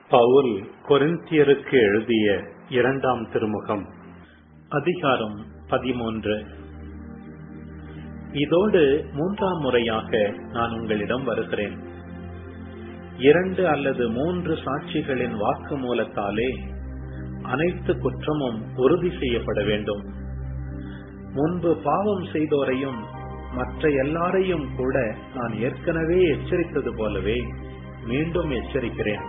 பவுல் கொரிந்தியருக்கு எழுதிய 2ஆம் திருமுகம் அதிகாரம் 13. இதோடு 3ஆம் முறையாக நான் உங்களிடம் வருகிறேன். 2 அல்லது 3 சாட்சிகளின் வாக்கு மூலத்தாலே அனைத்து குற்றமும் உறுதி செய்யப்பட வேண்டும். முன்பு பாவம் செய்தோரையும் மற்ற எல்லாரையும் கூட நான் ஏற்கனவே எச்சரித்தது போலவே மீண்டும் எச்சரிக்கிறேன்.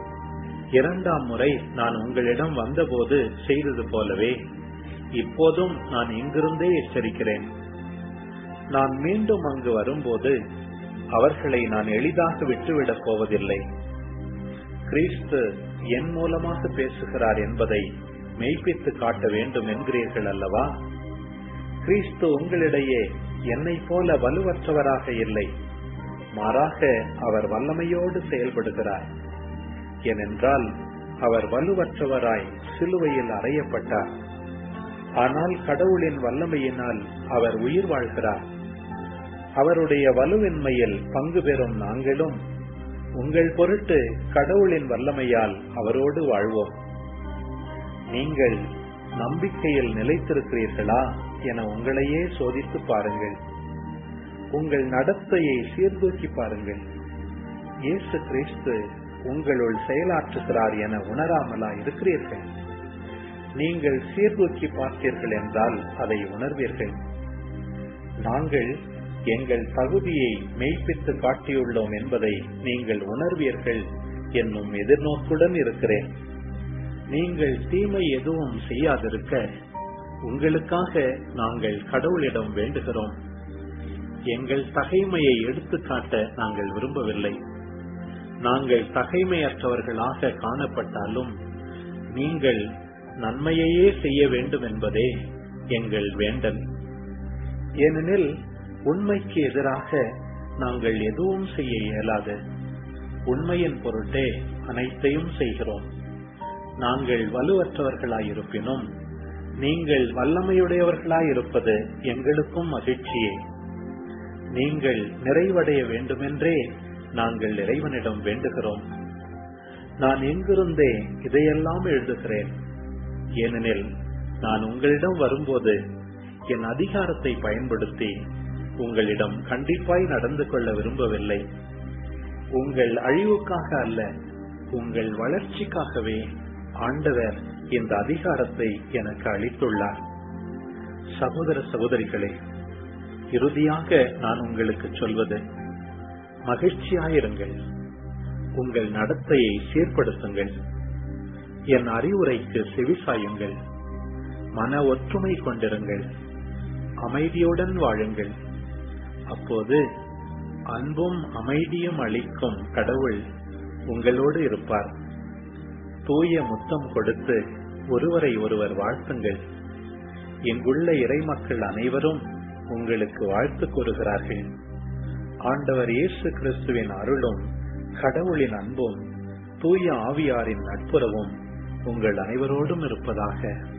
2ஆம் முறை நான் உங்களிடம் வந்தபோது செய்தது போலவே இப்போதும் நான் இங்கிருந்தே எச்சரிக்கிறேன். நான் மீண்டும் அங்கு வரும்போது அவர்களை நான் எளிதாக விட்டுவிடப் போவதில்லை. கிறிஸ்து என் மூலமாக பேசுகிறார் என்பதை மெய்ப்பித்து காட்ட வேண்டும் என்கிறீர்கள் அல்லவா? கிறிஸ்து உங்களிடையே என்னை போல வலுவற்றவராக இல்லை, மாறாக அவர் வல்லமையோடு செயல்படுகிறார். ஏனென்றால் அவர் வலுவற்றவராய் சிலுவையில் அறையப்பட்டார். ஆனால் கடவுளின் வல்லமையினால் அவர் உயிர் வாழ்கிறார். அவருடைய வலுவின்மையில் பங்கு பெறும் நாங்களும் உங்கள் பொருட்டு கடவுளின் வல்லமையால் அவரோடு வாழ்வோம். நீங்கள் நம்பிக்கையில் நிலைத்திருக்கிறீர்களா என உங்களையே சோதித்து பாருங்கள். உங்கள் நடத்தையை சீர்தூக்கி பாருங்கள். இயேசு கிறிஸ்து உங்களுள் செயலாற்றுகிறார் என உணராமலா இருக்கிறீர்கள்? நீங்கள் சீர்தூக்கி பார்த்தீர்கள் என்றால் அதை உணர்வீர்கள். நாங்கள் எங்கள் தகுதியை மெய்ப்பித்து காட்டியுள்ளோம் என்பதை நீங்கள் உணர்வீர்கள் என்னும் எதிர்நோக்குடன் இருக்கிறேன். நீங்கள் தீமை எதுவும் செய்யாதிருக்க உங்களுக்காக நாங்கள் கடவுளிடம் வேண்டுகிறோம். எங்கள் தகைமையை எடுத்துக்காட்ட நாங்கள் விரும்பவில்லை. நாங்கள் தகைமையற்றவர்களாக காணப்பட்டாலும் நீங்கள் நன்மையையே செய்ய வேண்டும் என்பதே எங்கள் வேண்டல். ஏனெனில் உண்மைக்கு எதிராக நாங்கள் எதுவும் செய்ய இயலாது. உண்மையின் பொருட்டே அனைத்தையும் செய்கிறோம். நாங்கள் வலுவற்றவர்களாயிருப்பினும் நீங்கள் வல்லமையுடையவர்களாயிருப்பது எங்களுக்கும் மகிழ்ச்சியே. நீங்கள் நிறைவடைய வேண்டுமென்றே நாங்கள் இறைவனிடம் வேண்டுகிறோம். நான் எங்கிருந்தே இதையெல்லாம் எழுதுகிறேன். ஏனெனில் நான் உங்களிடம் வரும்போது என் அதிகாரத்தை பயன்படுத்தி உங்களிடம் கண்டிப்பாய் நடந்து கொள்ள விரும்பவில்லை. உங்கள் அழிவுக்காக அல்ல, உங்கள் வளர்ச்சிக்காகவே ஆண்டவர் இந்த அதிகாரத்தை எனக்கு அளித்துள்ளார். சகோதர சகோதரிகளே, இறுதியாக நான் உங்களுக்கு சொல்வது, மகிழ்ச்சியாயிருங்கள். உங்கள் நடத்தையை சீர்படுத்துங்கள். என் அறிவுரைக்கு செவிசாயுங்கள். மன ஒற்றுமை கொண்டிருங்கள். அமைதியுடன் வாழுங்கள். அப்போது அன்பும் அமைதியும் அளிக்கும் கடவுள் உங்களோடு இருப்பார். தூய முத்தம் கொடுத்து ஒருவரை ஒருவர் வாழ்த்துங்கள். இங்குள்ள இறைமக்கள் அனைவரும் உங்களுக்கு வாழ்த்து கூறுகிறார்கள். ஆண்டவர் இயேசு கிறிஸ்துவின் அருளும் கடவுளின் அன்பும் தூய ஆவியாரின் நட்புறவும் உங்கள் அனைவரோடும் இருப்பதாக.